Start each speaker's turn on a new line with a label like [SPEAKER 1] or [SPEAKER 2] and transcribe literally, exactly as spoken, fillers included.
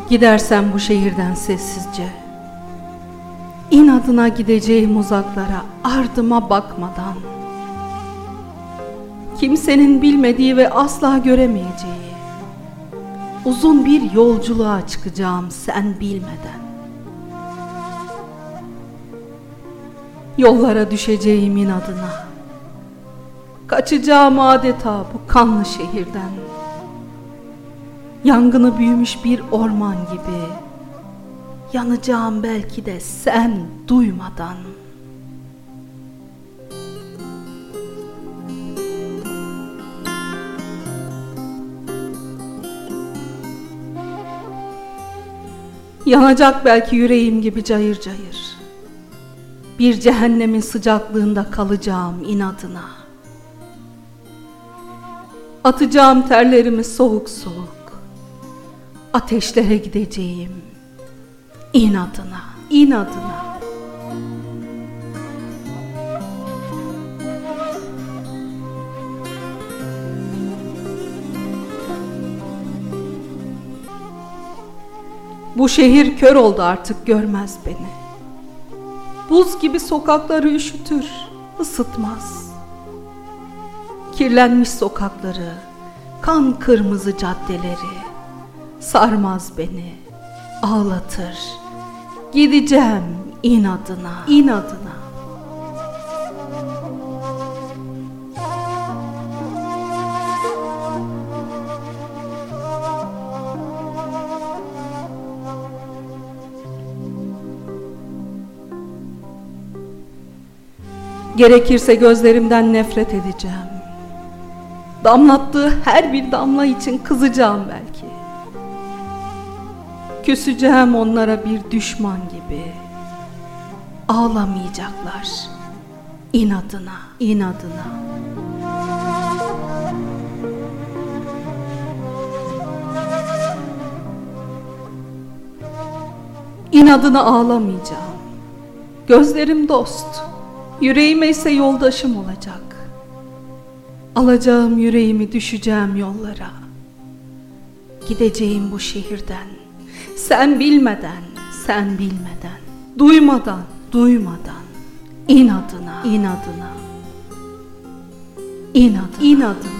[SPEAKER 1] Gidersem bu şehirden sessizce, inadına gideceğim uzaklara, ardıma bakmadan. Kimsenin bilmediği ve asla göremeyeceği uzun bir yolculuğa çıkacağım sen bilmeden. Yollara düşeceğim inadına, kaçacağım adeta bu kanlı şehirden. Yangını büyümüş bir orman gibi yanacağım belki de sen duymadan. Yanacak belki yüreğim gibi cayır cayır. Bir cehennemin sıcaklığında kalacağım inadına. Atacağım terlerimi soğuk soğuk. Ateşlere gideceğim inadına, inadına. Bu şehir kör oldu, artık görmez beni. Buz gibi sokakları üşütür, ısıtmaz. Kirlenmiş sokakları, kan kırmızı caddeleri sarmaz beni, ağlatır. Gideceğim inadına, inadına. Gerekirse gözlerimden nefret edeceğim. Damlattığı her bir damla için kızacağım belki. Küseceğim onlara bir düşman gibi. Ağlamayacaklar inadına, inadına. İnadına ağlamayacağım. Gözlerim dost, yüreğime ise yoldaşım olacak. Alacağım yüreğimi, düşeceğim yollara. Gideceğim bu şehirden, sen bilmeden, sen bilmeden, duymadan, duymadan, inadına, inadına, inadına, inadına.